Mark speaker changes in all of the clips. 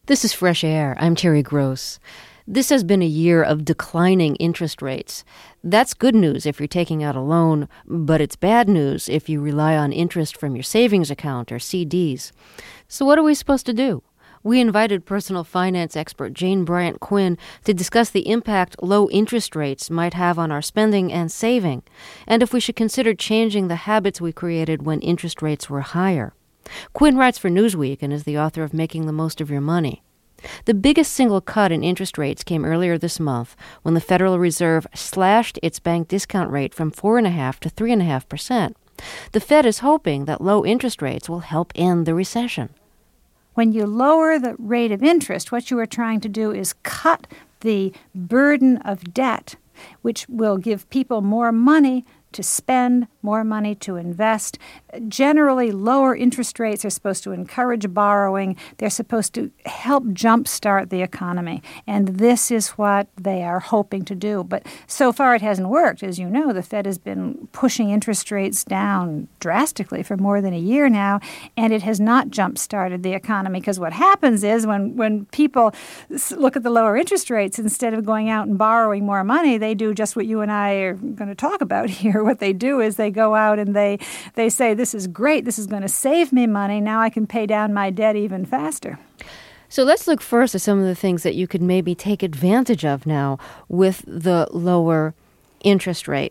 Speaker 1: This is Fresh Air. I'm Terry Gross. This has been a year of declining interest rates. That's good news if you're taking out a loan, but it's bad news if you rely on interest from your savings account or CDs. So what are we supposed to do? We invited personal finance expert Jane Bryant Quinn to discuss the impact low interest rates might have on our spending and saving, and if we should consider changing the habits we created when interest rates were higher. Quinn writes for Newsweek and is the author of Making the Most of Your Money. The biggest single cut in interest rates came earlier this month when the Federal Reserve slashed its bank discount rate from 4.5% to 3.5%. The Fed is hoping that low interest rates will help end the recession.
Speaker 2: When you lower the rate of interest, what you are trying to do is cut the burden of debt, which will give people more money to spend, more money to invest. Generally, lower interest rates are supposed to encourage borrowing. They're supposed to help jumpstart the economy. And this is what they are hoping to do. But so far it hasn't worked. As you know, the Fed has been pushing interest rates down drastically for more than a year now, and it has not jumpstarted the economy. Because what happens is when people look at the lower interest rates, instead of going out and borrowing more money, they do just what you and I are going to talk about here. What they do is they go out and they say, this is great, this is going to save me money, now I can pay down my debt even faster.
Speaker 1: So let's look first at some of the things that you could maybe take advantage of now with the lower interest rate.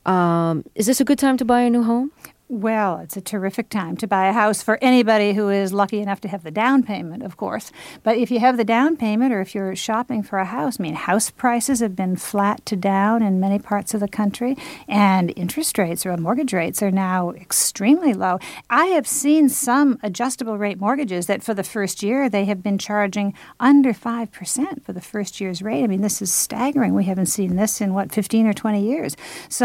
Speaker 1: Is this a good time to buy a new home?
Speaker 2: Well, it's a terrific time to buy a house for anybody who is lucky enough to have the down payment, of course. But if you have the down payment or if you're shopping for a house, house prices have been flat to down in many parts of the country, and interest rates or mortgage rates are now extremely low. I have seen some adjustable rate mortgages that for the first year they have been charging under 5% for the first year's rate. This is staggering. We haven't seen this in, 15 or 20 years.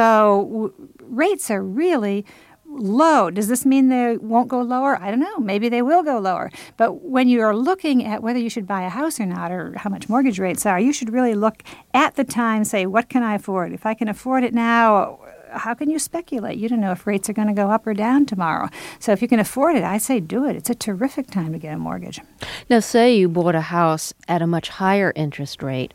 Speaker 2: So rates are really low. Does this mean they won't go lower? I don't know. Maybe they will go lower. But when you are looking at whether you should buy a house or not, or how much mortgage rates are, you should really look at the time, say, what can I afford? If I can afford it now, how can you speculate? You don't know if rates are going to go up or down tomorrow. So if you can afford it, I say do it. It's a terrific time to get a mortgage.
Speaker 1: Now, say you bought a house at a much higher interest rate.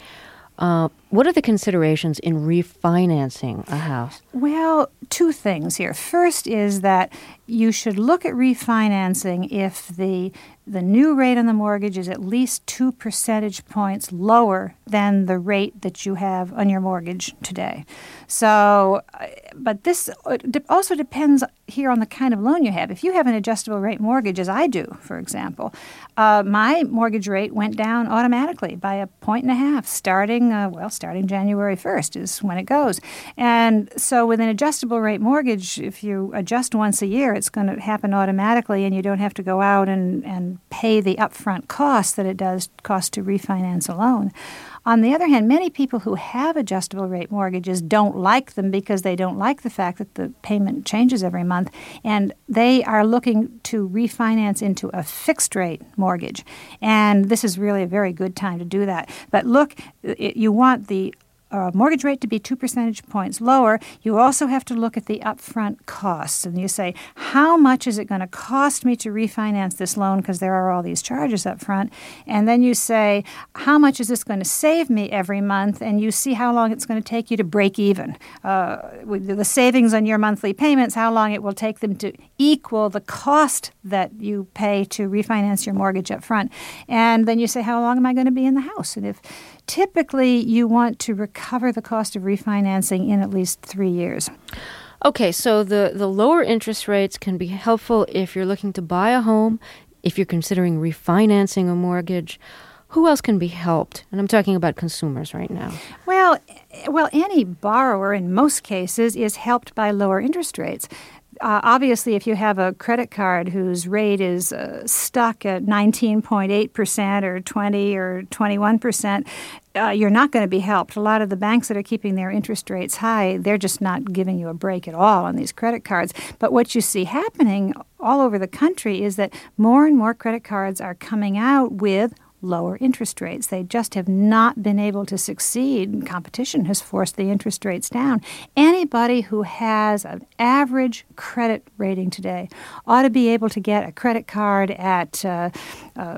Speaker 1: What are the considerations in refinancing a house?
Speaker 2: Well, two things here. First is that you should look at refinancing if the new rate on the mortgage is at least 2 percentage points lower than the rate that you have on your mortgage today. So, but this also depends here on the kind of loan you have. If you have an adjustable rate mortgage, as I do, for example, my mortgage rate went down automatically by 1.5 points starting January 1st is when it goes. And so with an adjustable rate mortgage, if you adjust once a year, it's going to happen automatically, and you don't have to go out and pay the upfront cost that it does cost to refinance a loan. On the other hand, many people who have adjustable rate mortgages don't like them because they don't like the fact that the payment changes every month, and they are looking to refinance into a fixed rate mortgage. And this is really a very good time to do that. But look, you want the mortgage rate to be 2 percentage points lower. You also have to look at the upfront costs. And you say, how much is it going to cost me to refinance this loan, because there are all these charges up front? And then you say, how much is this going to save me every month? And you see how long it's going to take you to break even. With the savings on your monthly payments, how long it will take them to equal the cost that you pay to refinance your mortgage up front. And then you say, how long am I going to be in the house? And if typically you want to recover the cost of refinancing in at least 3 years.
Speaker 1: Okay, so the lower interest rates can be helpful if you're looking to buy a home, if you're considering refinancing a mortgage. Who else can be helped? And I'm talking about consumers right now.
Speaker 2: Well, any borrower in most cases is helped by lower interest rates. Obviously, if you have a credit card whose rate is stuck at 19.8% or 20 or 21%, you're not going to be helped. A lot of the banks that are keeping their interest rates high, they're just not giving you a break at all on these credit cards. But what you see happening all over the country is that more and more credit cards are coming out with lower interest rates. They just have not been able to succeed. Competition has forced the interest rates down. Anybody who has an average credit rating today ought to be able to get a credit card at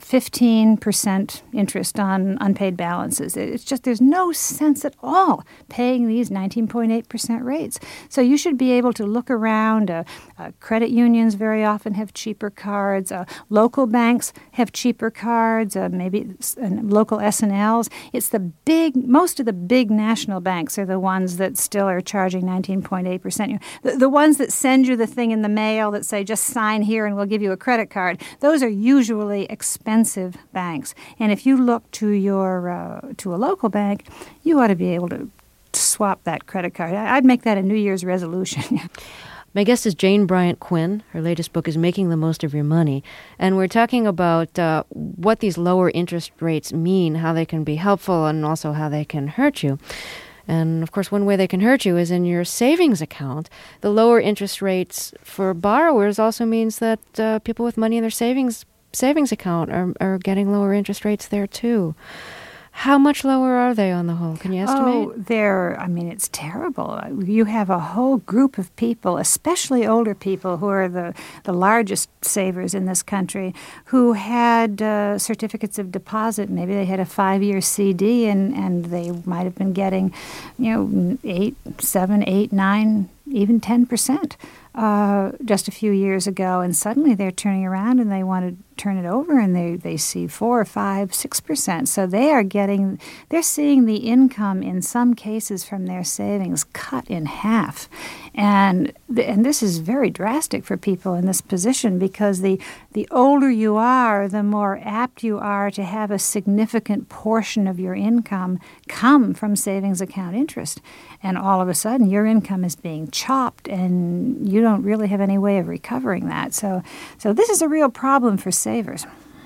Speaker 2: 15% interest on unpaid balances. It's just there's no sense at all paying these 19.8% rates. So you should be able to look around. Credit unions very often have cheaper cards. Local banks have cheaper cards, maybe local S&Ls. It's most of the big national banks are the ones that still are charging 19.8%. The ones that send you the thing in the mail that say, just sign here and we'll give you a credit card, those are usually expensive banks. And if you look to a local bank, you ought to be able to swap that credit card. I'd make that a New Year's resolution.
Speaker 1: My guest is Jane Bryant Quinn. Her latest book is Making the Most of Your Money. And we're talking about what these lower interest rates mean, how they can be helpful, and also how they can hurt you. And, of course, one way they can hurt you is in your savings account. The lower interest rates for borrowers also means that people with money in their savings account are getting lower interest rates there, too. How much lower are they on the whole? Can you estimate?
Speaker 2: It's terrible. You have a whole group of people, especially older people who are the largest savers in this country, who had certificates of deposit. Maybe they had a 5-year CD and they might have been getting, 8, 7, 8, 9, even 10%. Just a few years ago, and suddenly they're turning around and they want to turn it over and they see 4, 5, 6%. So they're seeing the income in some cases from their savings cut in half. And this is very drastic for people in this position because the older you are, the more apt you are to have a significant portion of your income come from savings account interest. And all of a sudden, your income is being chopped, and you don't really have any way of recovering that. So this is a real problem for savers.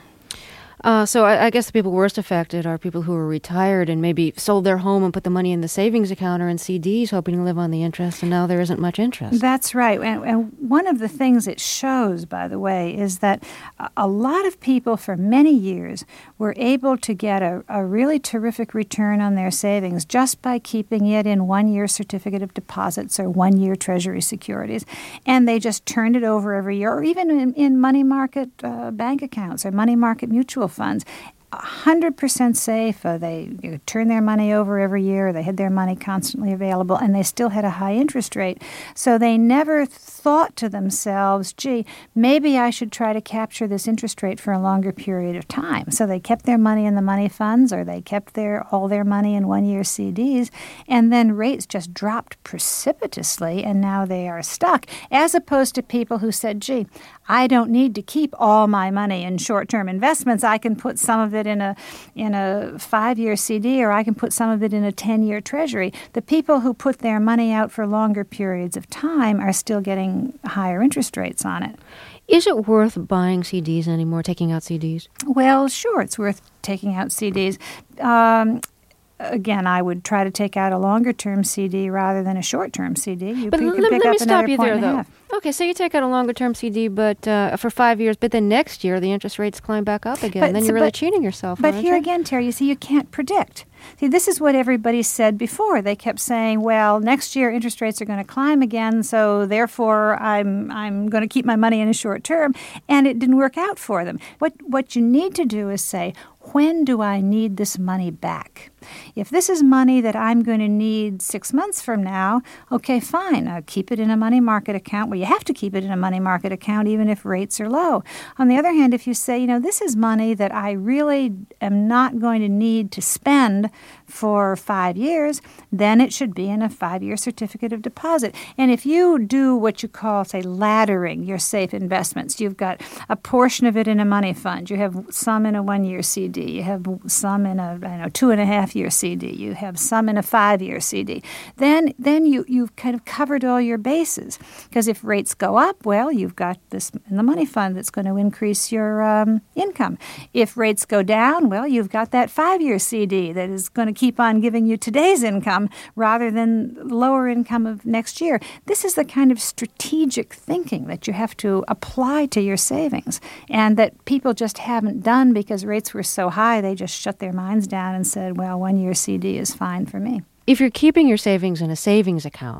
Speaker 1: So I guess the people worst affected are people who are retired and maybe sold their home and put the money in the savings account or in CDs hoping to live on the interest, and now there isn't much interest.
Speaker 2: That's right. And one of the things it shows, by the way, is that a lot of people for many years were able to get a really terrific return on their savings just by keeping it in 1-year certificate of deposits or 1-year Treasury securities. And they just turned it over every year, or even in money market bank accounts or money market mutual funds. 100% safe. They turn their money over every year. They had their money constantly available, and they still had a high interest rate. So they never thought to themselves, gee, maybe I should try to capture this interest rate for a longer period of time. So they kept their money in the money funds, or they kept all their money in 1-year CDs, and then rates just dropped precipitously, and now they are stuck, as opposed to people who said, gee, I don't need to keep all my money in short-term investments. I can put some of it in a 5-year CD, or I can put some of it in a 10-year Treasury. The people who put their money out for longer periods of time are still getting higher interest rates on it.
Speaker 1: Is it worth buying CDs anymore, taking out CDs?
Speaker 2: Well, sure, it's worth taking out CDs. Again, I would try to take out a longer-term CD rather than a short-term CD.
Speaker 1: But let me stop you there, though. Okay, so you take out a longer-term CD, but for 5 years, but then next year the interest rates climb back up again. Then you're really cheating yourself.
Speaker 2: But here again, Terry, you see, you can't predict. See, this is what everybody said before. They kept saying, well, next year interest rates are going to climb again, so therefore I'm going to keep my money in a short term, and it didn't work out for them. What you need to do is say, when do I need this money back? If this is money that I'm going to need 6 months from now, okay, fine. I'll keep it in a money market account. Well, you have to keep it in a money market account even if rates are low. On the other hand, if you say, this is money that I really am not going to need to spend for 5 years, then it should be in a 5-year certificate of deposit. And if you do what you call, say, laddering your safe investments, you've got a portion of it in a money fund, you have some in a 1-year CD, you have some in a 2.5-year CD, you have some in a 5-year CD, then you've kind of covered all your bases. Because if rates go up, well, you've got this in the money fund that's going to increase your income. If rates go down, well, you've got that 5-year CD that is going to keep on giving you today's income rather than lower income of next year. This is the kind of strategic thinking that you have to apply to your savings, and that people just haven't done because rates were so high. They just shut their minds down and said, well, 1-year CD is fine for me.
Speaker 1: If you're keeping your savings in a savings account,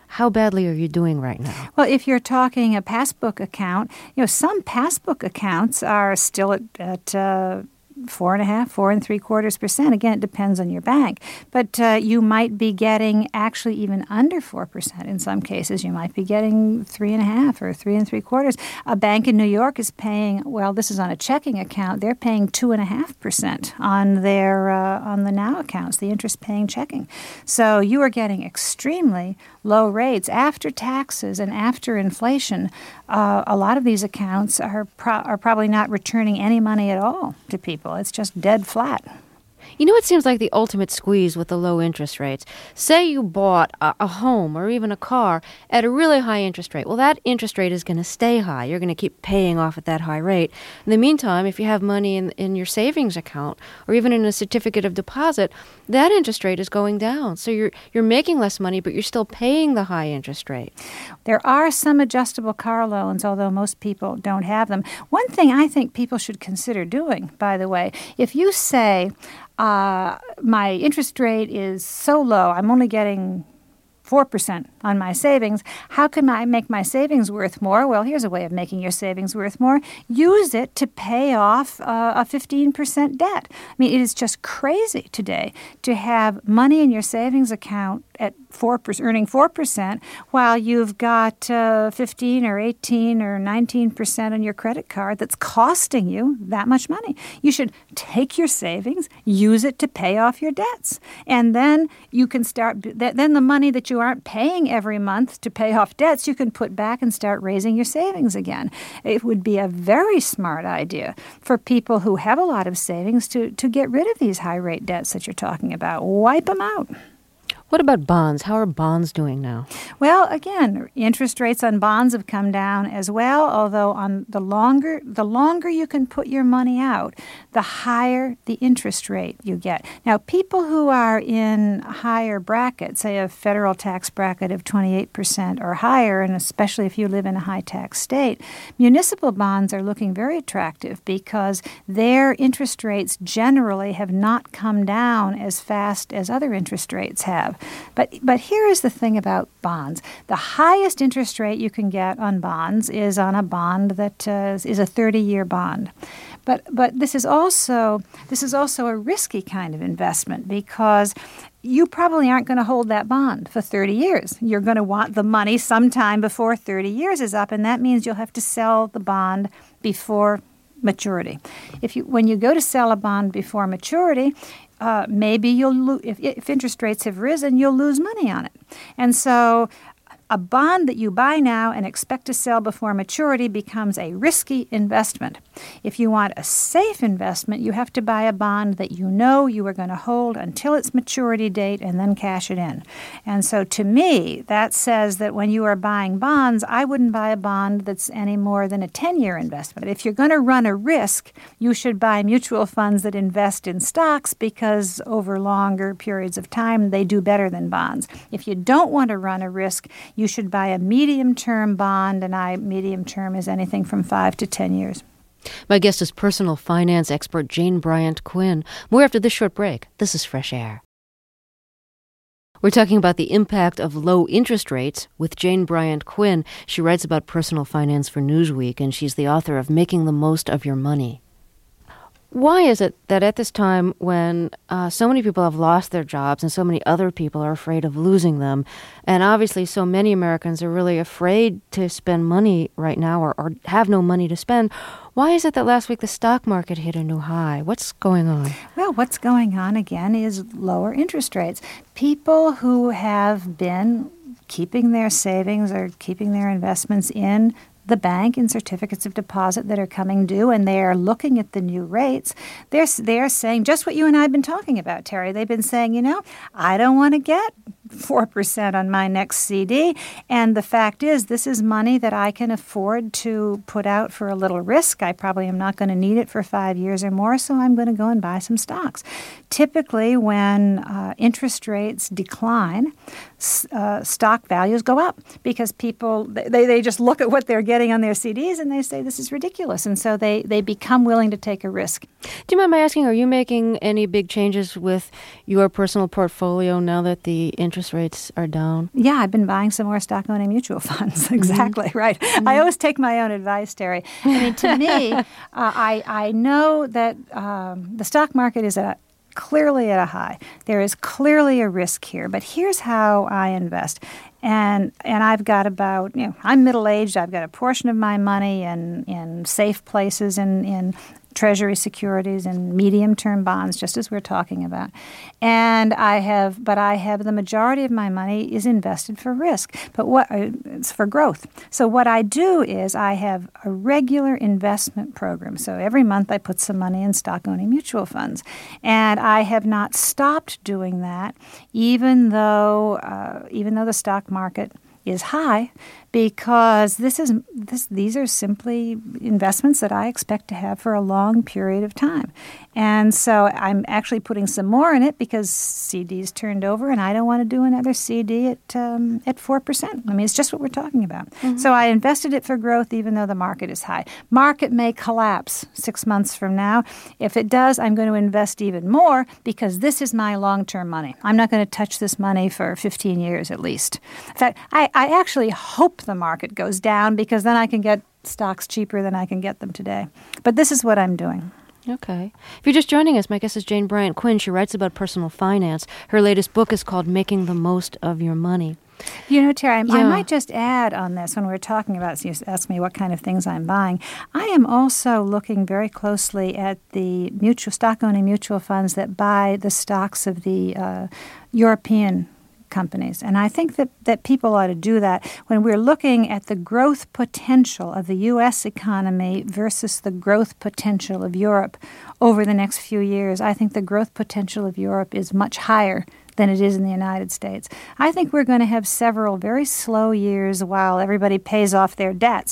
Speaker 1: How badly are you doing right now?
Speaker 2: Well, if you're talking a passbook account, some passbook accounts are still at 4.5%, 4.75%. Again, it depends on your bank. But you might be getting actually even under 4% in some cases. You might be getting 3.5% or 3.75%. A bank in New York is paying, well, this is on a checking account, they're paying 2.5% on their on the Now accounts, the interest-paying checking. So you are getting extremely low rates after taxes and after inflation. A lot of these accounts are probably not returning any money at all to people. It's just dead flat.
Speaker 1: You know, it seems like the ultimate squeeze with the low interest rates. Say you bought a home or even a car at a really high interest rate. Well, that interest rate is going to stay high. You're going to keep paying off at that high rate. In the meantime, if you have money in your savings account or even in a certificate of deposit, that interest rate is going down. So you're making less money, but you're still paying the high interest rate.
Speaker 2: There are some adjustable car loans, although most people don't have them. One thing I think people should consider doing, by the way, if you say, my interest rate is so low, I'm only getting 4% on my savings. How can I make my savings worth more? Well, here's a way of making your savings worth more. Use it to pay off a 15% debt. I mean, it is just crazy today to have money in your savings account at 4%, earning 4%, while you've got 15 or 18 or 19% on your credit card that's costing you that much money. You should take your savings, use it to pay off your debts, and then you can start. Then the money that you aren't paying every month to pay off debts, you can put back and start raising your savings again. It would be a very smart idea for people who have a lot of savings to get rid of these high rate debts that you're talking about. Wipe them out.
Speaker 1: What about bonds? How are bonds doing now?
Speaker 2: Well, again, interest rates on bonds have come down as well, although on the longer you can put your money out, the higher the interest rate you get. Now, people who are in higher brackets, say a federal tax bracket of 28% or higher, and especially if you live in a high tax state, municipal bonds are looking very attractive because their interest rates generally have not come down as fast as other interest rates have. But here is the thing about bonds. The highest interest rate you can get on bonds is on a bond that is a 30-year bond. But this is also a risky kind of investment because you probably aren't going to hold that bond for 30 years. You're going to want the money sometime before 30 years is up, and that means you'll have to sell the bond before maturity. When you go to sell a bond before maturity, maybe you'll if interest rates have risen, you'll lose money on it. And so a bond that you buy now and expect to sell before maturity becomes a risky investment. If you want a safe investment, you have to buy a bond that you know you are going to hold until its maturity date and then cash it in. And so to me, that says that when you are buying bonds, I wouldn't buy a bond that's any more than a 10-year investment. If you're going to run a risk, you should buy mutual funds that invest in stocks because over longer periods of time, they do better than bonds. If you don't want to run a risk, you should buy a medium-term bond, and medium-term is anything from 5 to 10 years.
Speaker 1: My guest is personal finance expert Jane Bryant Quinn. More after this short break. This is Fresh Air. We're talking about the impact of low interest rates with Jane Bryant Quinn. She writes about personal finance for Newsweek, and she's the author of Making the Most of Your Money. Why is it that at this time when so many people have lost their jobs and so many other people are afraid of losing them, and obviously so many Americans are really afraid to spend money right now or have no money to spend, why is it that last week the stock market hit a new high? What's going on?
Speaker 2: Well, what's going on again is lower interest rates. People who have been keeping their savings or keeping their investments in the bank in certificates of deposit that are coming due, and they are looking at the new rates, they're saying just what you and I have been talking about, Terry. They've been saying, I don't want to get 4% on my next CD. And the fact is, this is money that I can afford to put out for a little risk. I probably am not going to need it for 5 years or more, so I'm going to go and buy some stocks. Typically, when interest rates decline, stock values go up because people, they just look at what they're getting on their CDs and they say this is ridiculous. And so they become willing to take a risk.
Speaker 1: Do you mind my asking, are you making any big changes with your personal portfolio now that the interest rates are down?
Speaker 2: Yeah, I've been buying some more stock-owning mutual funds. Exactly, right. I always take my own advice, Terry. I mean, to me, I know that the stock market is clearly at a high. There is clearly a risk here, but here's how I invest. And I've got about, I'm middle-aged. I've got a portion of my money in safe places in Treasury securities and medium-term bonds, just as we're talking about. And I have the majority of my money is invested for risk, but it's for growth. So what I do is I have a regular investment program. So every month I put some money in stock-owning mutual funds, and I have not stopped doing that, even though the stock market is high, because these are simply investments that I expect to have for a long period of time. And so I'm actually putting some more in it because CDs turned over, and I don't want to do another CD at 4%. I mean, it's just what we're talking about. Mm-hmm. So I invested it for growth even though the market is high. Market may collapse 6 months from now. If it does, I'm going to invest even more because this is my long-term money. I'm not going to touch this money for 15 years at least. In fact, I actually hope the market goes down because then I can get stocks cheaper than I can get them today. But this is what I'm doing.
Speaker 1: Okay. If you're just joining us, my guest is Jane Bryant Quinn. She writes about personal finance. Her latest book is called Making the Most of Your Money.
Speaker 2: Terry, I might just add on this when we're talking about, so you asked me what kind of things I'm buying. I am also looking very closely at the stock-owning mutual funds that buy the stocks of the European companies. And I think that people ought to do that when we're looking at the growth potential of the U.S. economy versus the growth potential of Europe over the next few years. I think the growth potential of Europe is much higher than it is in the United States. I think we're going to have several very slow years while everybody pays off their debts.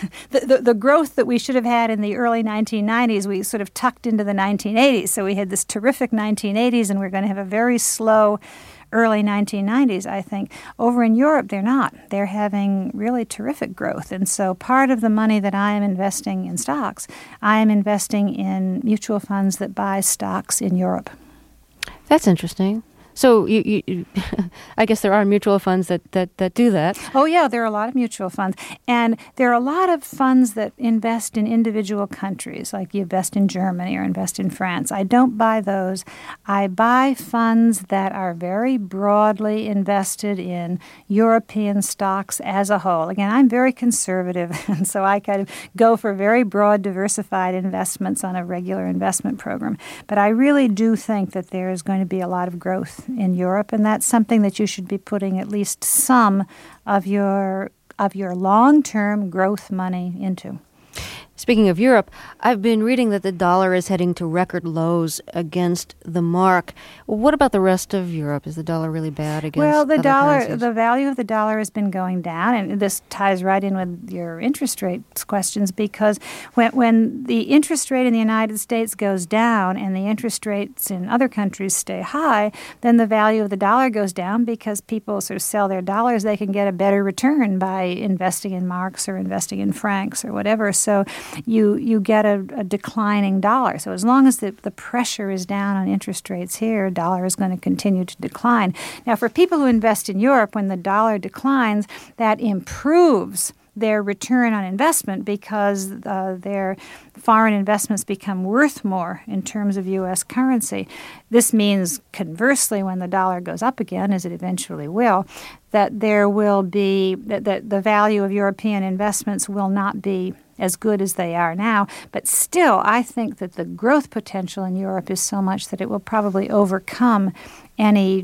Speaker 2: The growth that we should have had in the early 1990s, we sort of tucked into the 1980s. So we had this terrific 1980s, and we're going to have a very slow early 1990s, I think. Over in Europe, they're not. They're having really terrific growth. And so part of the money that I am investing in stocks, I am investing in mutual funds that buy stocks in Europe.
Speaker 1: That's interesting. So you I guess there are mutual funds that do that.
Speaker 2: Oh, yeah, there are a lot of mutual funds. And there are a lot of funds that invest in individual countries, like you invest in Germany or invest in France. I don't buy those. I buy funds that are very broadly invested in European stocks as a whole. Again, I'm very conservative, and so I kind of go for very broad, diversified investments on a regular investment program. But I really do think that there is going to be a lot of growth in Europe, and that's something that you should be putting at least some of your long-term growth money into.
Speaker 1: Speaking of Europe, I've been reading that the dollar is heading to record lows against the mark. What about the rest of Europe? Is the dollar really bad against other currencies?
Speaker 2: The value of the dollar has been going down, and this ties right in with your interest rates questions, because when the interest rate in the United States goes down and the interest rates in other countries stay high, then the value of the dollar goes down because people sort of sell their dollars. They can get a better return by investing in marks or investing in francs or whatever. So you get a declining dollar. So as long as the pressure is down on interest rates here, dollar is going to continue to decline. Now, for people who invest in Europe, when the dollar declines, that improves their return on investment because their foreign investments become worth more in terms of U.S. currency. This means, conversely, when the dollar goes up again, as it eventually will, that there will be that the value of European investments will not be as good as they are now. But still, I think that the growth potential in Europe is so much that it will probably overcome any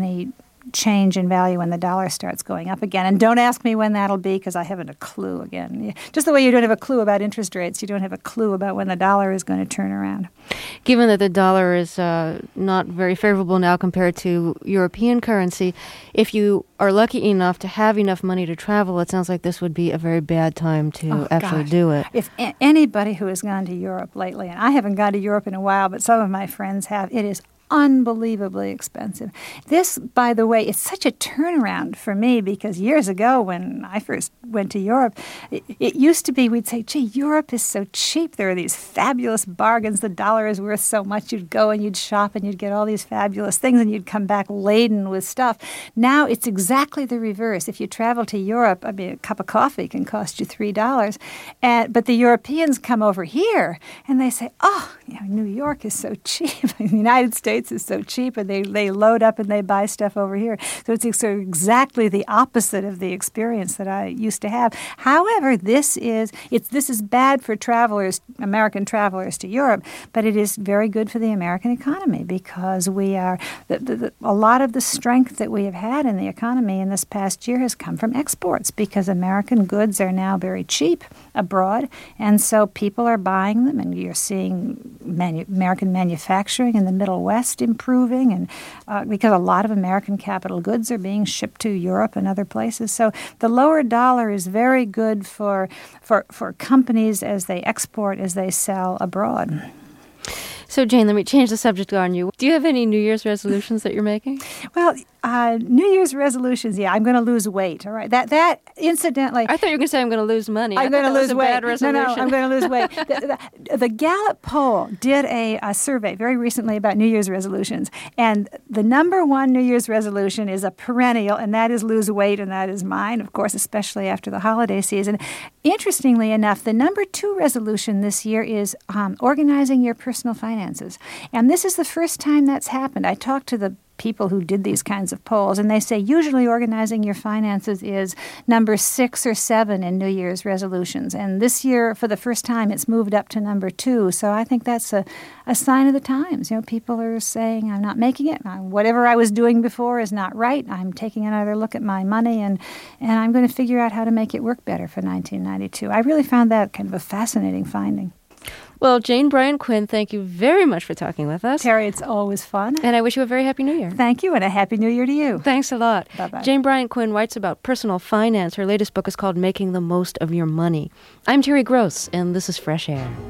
Speaker 2: change in value when the dollar starts going up again. And don't ask me when that'll be, because I haven't a clue again. Just the way you don't have a clue about interest rates, you don't have a clue about when the dollar is going to turn around.
Speaker 1: Given that the dollar is not very favorable now compared to European currency, if you are lucky enough to have enough money to travel, it sounds like this would be a very bad time to do it.
Speaker 2: If anybody who has gone to Europe lately, and I haven't gone to Europe in a while, but some of my friends have, it is unbelievably expensive. This, by the way, is such a turnaround for me because years ago when I first went to Europe, it used to be we'd say, gee, Europe is so cheap. There are these fabulous bargains. The dollar is worth so much. You'd go and you'd shop and you'd get all these fabulous things and you'd come back laden with stuff. Now it's exactly the reverse. If you travel to Europe, I mean, a cup of coffee can cost you $3. But the Europeans come over here and they say, oh, New York is so cheap. The United States is so cheap, and they load up and they buy stuff over here. So it's exactly the opposite of the experience that I used to have. However, this is bad for travelers, American travelers to Europe, but it is very good for the American economy because we are a lot of the strength that we have had in the economy in this past year has come from exports because American goods are now very cheap abroad, and so people are buying them, and you're seeing American manufacturing in the Middle West improving, and because a lot of American capital goods are being shipped to Europe and other places. So the lower dollar is very good for companies as they export, as they sell abroad.
Speaker 1: So, Jane, let me change the subject on you. Do you have any New Year's resolutions that you're making?
Speaker 2: Well, New Year's resolutions, yeah, I'm going to lose weight, all right? That incidentally...
Speaker 1: I thought you were going to say I'm going to lose money.
Speaker 2: I'm going to lose weight.
Speaker 1: Bad resolution.
Speaker 2: No, I'm going to lose weight. The Gallup poll did a survey very recently about New Year's resolutions, and the number one New Year's resolution is a perennial, and that is lose weight, and that is mine, of course, especially after the holiday season. Interestingly enough, the number two resolution this year is organizing your personal finances, and this is the first time that's happened. I talked to the people who did these kinds of polls, and they say usually organizing your finances is number 6 or 7 in New Year's resolutions. And this year, for the first time, it's moved up to number 2. So I think that's a sign of the times. People are saying, I'm not making it. Whatever I was doing before is not right. I'm taking another look at my money, and I'm going to figure out how to make it work better for 1992. I really found that kind of a fascinating finding.
Speaker 1: Well, Jane Bryant-Quinn, thank you very much for talking with us.
Speaker 2: Terry, it's always fun.
Speaker 1: And I wish you a very Happy New Year.
Speaker 2: Thank you, and a Happy New Year to you.
Speaker 1: Thanks a lot.
Speaker 2: Bye-bye.
Speaker 1: Jane Bryant-Quinn writes about personal finance. Her latest book is called Making the Most of Your Money. I'm Terry Gross, and this is Fresh Air.